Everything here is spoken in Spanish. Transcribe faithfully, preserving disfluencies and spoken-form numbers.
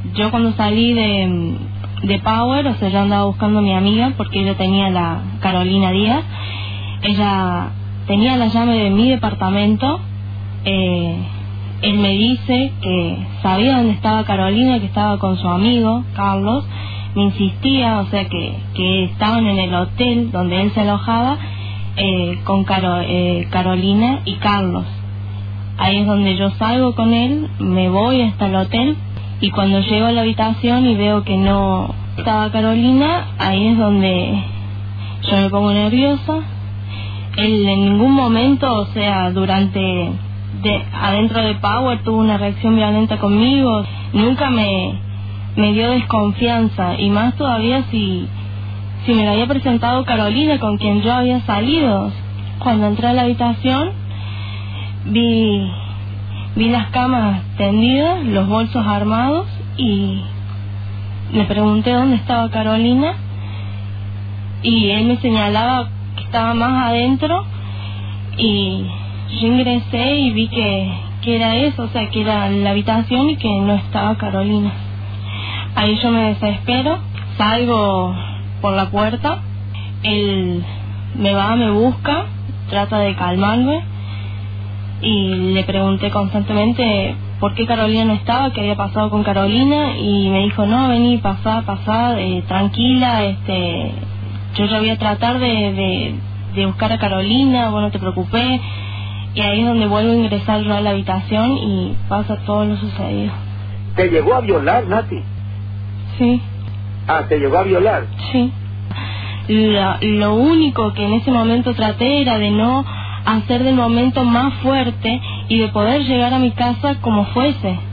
yo cuando salí de, de Power, o sea, yo andaba buscando a mi amiga porque ella tenía la Carolina Díaz, ella tenía la llave de mi departamento. eh, él me dice que sabía dónde estaba Carolina, que estaba con su amigo Carlos, me insistía, o sea, que, que estaban en el hotel donde él se alojaba eh, con Caro, eh, Carolina y Carlos. Ahí es donde yo salgo con él, me voy hasta el hotel, y cuando llego a la habitación y veo que no estaba Carolina, ahí es donde yo me pongo nerviosa. Él en ningún momento, o sea, durante, de, adentro de Power, tuvo una reacción violenta conmigo, nunca me, me dio desconfianza, y más todavía si, si me la había presentado Carolina, con quien yo había salido. Cuando entré a la habitación, vi, vi las camas tendidas, los bolsos armados, y le pregunté dónde estaba Carolina, y él me señalaba que estaba más adentro, y yo ingresé y vi que, que era eso, o sea, que era la habitación y que no estaba Carolina. Ahí yo me desespero, salgo por la puerta, él me va, me busca, trata de calmarme, y le pregunté constantemente por qué Carolina no estaba, qué había pasado con Carolina, y me dijo, no, vení, pasá, pasá, eh, tranquila, este, yo ya voy a tratar de, de, de buscar a Carolina, vos no te preocupes. Y ahí es donde vuelvo a ingresar yo a la habitación y pasa todo lo sucedido. ¿Te llegó a violar, Nati? Sí. Ah, ¿te llegó a violar? Sí. Lo, lo único que en ese momento traté era de no hacer del momento más fuerte y de poder llegar a mi casa como fuese.